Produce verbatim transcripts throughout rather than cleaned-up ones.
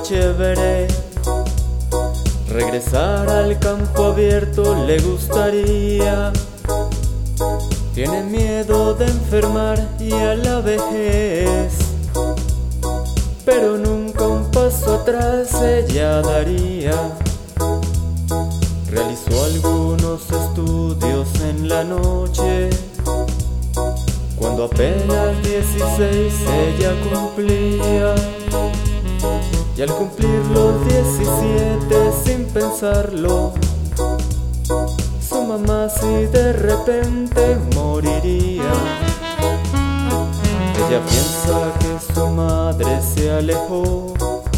chévere. Regresar al campo abierto le gustaría. Tiene miedo de enfermar y a la vejez, pero nunca un paso atrás ella daría. Realizó algunos estudios en la noche, cuando apenas dieciséis ella cumplía. Y al cumplir los diecisiete, sin pensarlo, su mamá si de repente moriría. Ella piensa que su madre se alejó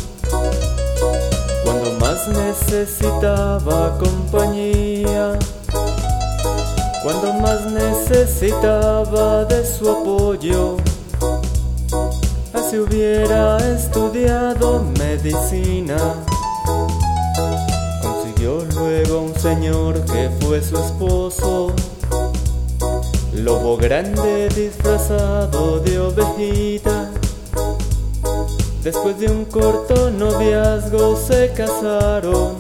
cuando más necesitaba compañía, cuando más necesitaba de su apoyo. Así hubiera estudiado medicina. Consiguió luego un señor que fue su esposo, lobo grande disfrazado de ovejita. Después de un corto noviazgo se casaron,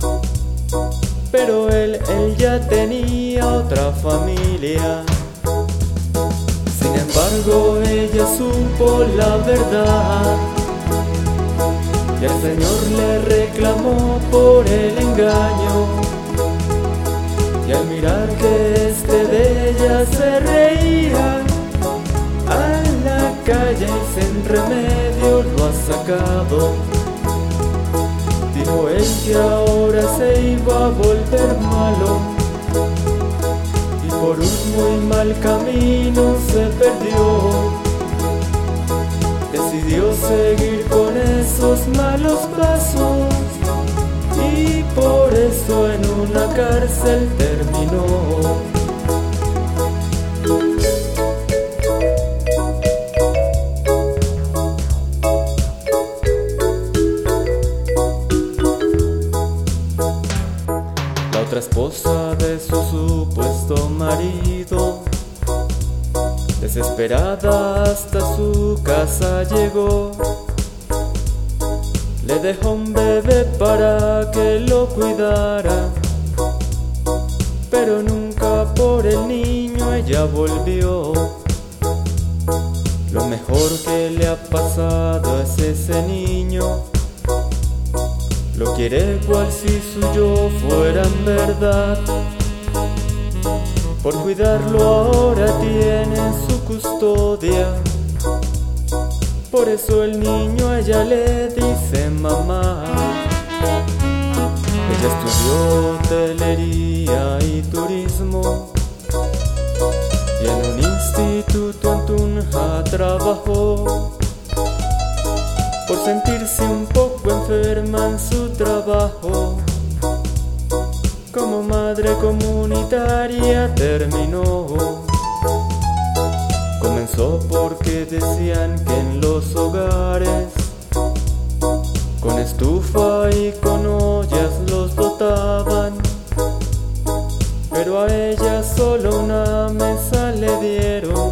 pero él, él ya tenía otra familia. Sin embargo, ella supo la verdad y el Señor le reclamó por el engaño. Y al mirar que este de ella se reía, a la calle y sin remedio lo ha sacado. Dijo él que ahora se iba a volver malo, y por un muy mal camino se perdió. Decidió seguir con esos malos pasos y por eso en una cárcel terminó. La otra esposa de su supuesto marido, desesperada hasta su casa llegó. Le dejó un bebé para que lo cuidara, pero nunca por el niño ella volvió. Lo mejor que le ha pasado es ese niño. Lo quiere cual si suyo fuera en verdad. Por cuidarlo ahora tiene su custodia. Por eso el niño a ella le dice mamá. Ella estudió hotelería y turismo, y en un instituto en Tunja trabajó. Por sentirse un poco enferma en su trabajo, como madre comunitaria terminó. Comenzó porque decían que en los hogares con estufa y con ollas los dotaban, pero a ella solo una mesa le dieron.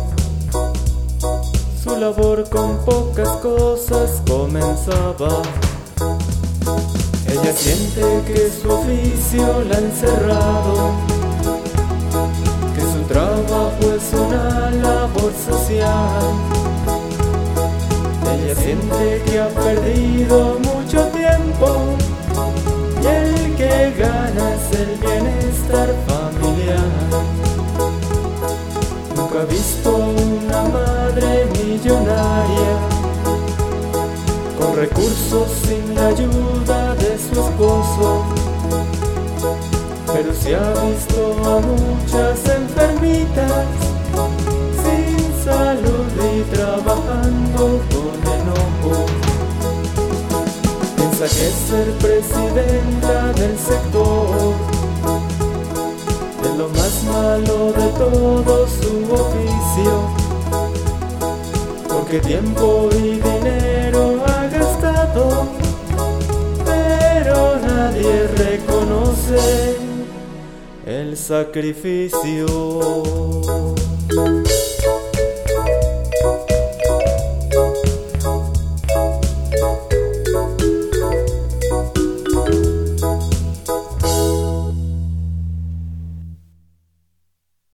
Su labor con pocas cosas comenzaba. Ella siente que su oficio la ha encerrado, que su trabajo es una labor social. Ella siente que ha perdido mucho tiempo y el que gana es el bienestar familiar. Nunca ha visto una madre millonaria con recursos sin la ayuda de su esposo, pero sí ha visto a muchas enfermitas sin salud y trabajando con enojo. Piensa que ser presidenta del sector es lo más malo de todo su oficio, porque tiempo y dinero ha gastado, pero nadie reconoce el sacrificio.